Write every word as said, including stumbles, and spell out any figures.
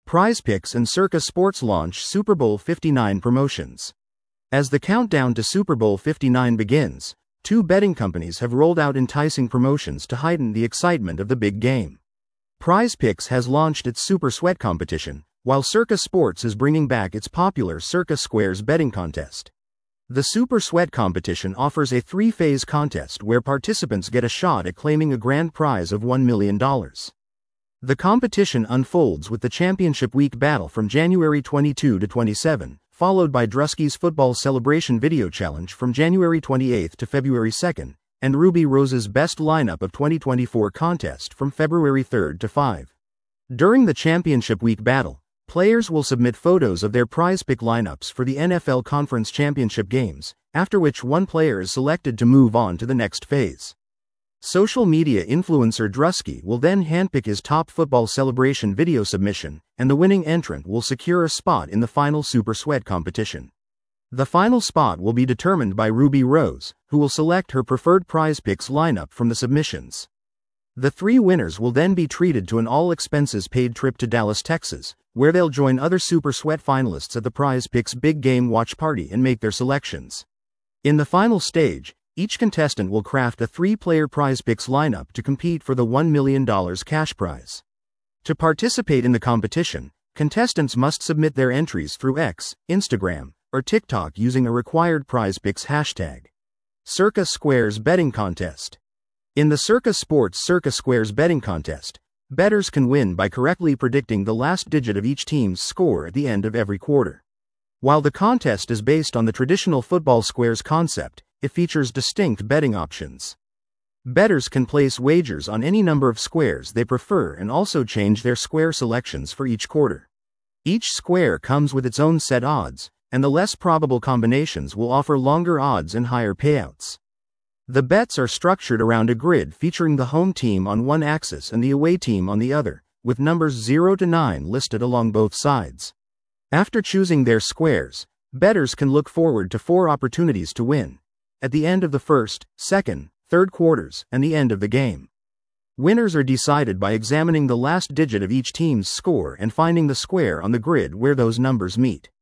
PrizePicks and Circa Sports launch Super Bowl fifty-nine promotions. As the countdown to Super Bowl fifty-nine begins, two betting companies have rolled out enticing promotions to heighten the excitement of the big game. PrizePicks has launched its Super Sweat competition, while Circa Sports is bringing back its popular Circa Squares betting contest. The Super Sweat competition offers a three-phase contest where participants get a shot at claiming a grand prize of one million dollars. The competition unfolds with the Championship Week battle from January twenty-second to twenty-seventh, followed by Drusky's Football Celebration Video Challenge from January twenty-eighth to February second, and Ruby Rose's Best Lineup of twenty twenty-four contest from February third to fifth. During the Championship Week battle, players will submit photos of their PrizePick lineups for the N F L Conference Championship games, after which one player is selected to move on to the next phase. Social media influencer Drusky will then handpick his top football celebration video submission, and the winning entrant will secure a spot in the final Super Sweat competition. The final spot will be determined by Ruby Rose, who will select her preferred PrizePicks lineup from the submissions. The three winners will then be treated to an all-expenses-paid trip to Dallas, Texas, where they'll join other Super Sweat finalists at the PrizePicks Big Game Watch Party and make their selections. In the final stage, each contestant will craft a three-player PrizePicks lineup to compete for the one million dollars cash prize. To participate in the competition, contestants must submit their entries through X, Instagram, or TikTok using a required PrizePicks hashtag. Circa Squares Betting Contest. In the Circa Sports Circa Squares Betting Contest, bettors can win by correctly predicting the last digit of each team's score at the end of every quarter. While the contest is based on the traditional football squares concept, it features distinct betting options. Bettors can place wagers on any number of squares they prefer and also change their square selections for each quarter. Each square comes with its own set odds, and the less probable combinations will offer longer odds and higher payouts. The bets are structured around a grid featuring the home team on one axis and the away team on the other, with numbers zero to nine listed along both sides. After choosing their squares, bettors can look forward to four opportunities to win: at the end of the first, second, third quarters, and the end of the game. Winners are decided by examining the last digit of each team's score and finding the square on the grid where those numbers meet.